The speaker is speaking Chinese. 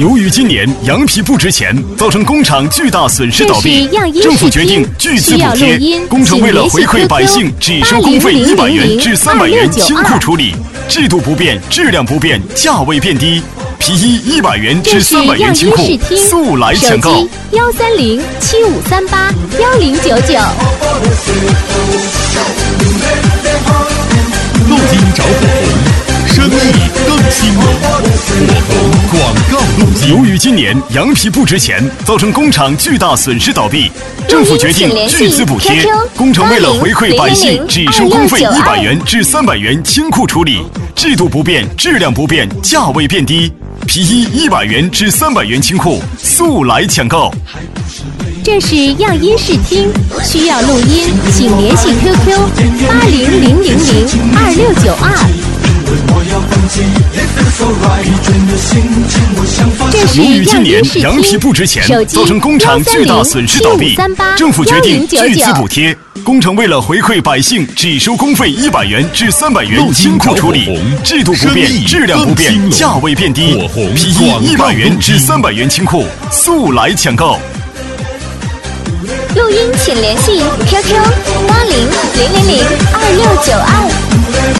由于今年羊皮不值钱，造成工厂巨大损失倒闭，政府决定巨资补贴。工程为了回馈百姓，只收工费100元至300元清库处理，制度不变，质量不变，价位变低。皮衣100元至300元清库，速来抢购 ！13075381099。 录音找火红，生意更兴隆。火红广告录音。 由于今年羊皮不值钱，造成工厂巨大损失倒闭，政府决定巨资补贴。工程为了回馈百姓，只收工费100元至300元清库处理，制度不变，质量不变，价位变低。皮衣100元至300元清库，速来抢购！ 这是样音视听，需要录音，请联系 QQ8000022692。 由于今年羊皮不值钱，造成工厂巨大损失倒闭，政府决定巨资补贴。工程为了回馈百姓，只收工费100元至300元清库处理，制度不变，质量不变，价位变低。皮衣100元至300元清库，速来抢购！ 录音请联系 QQ8000022692。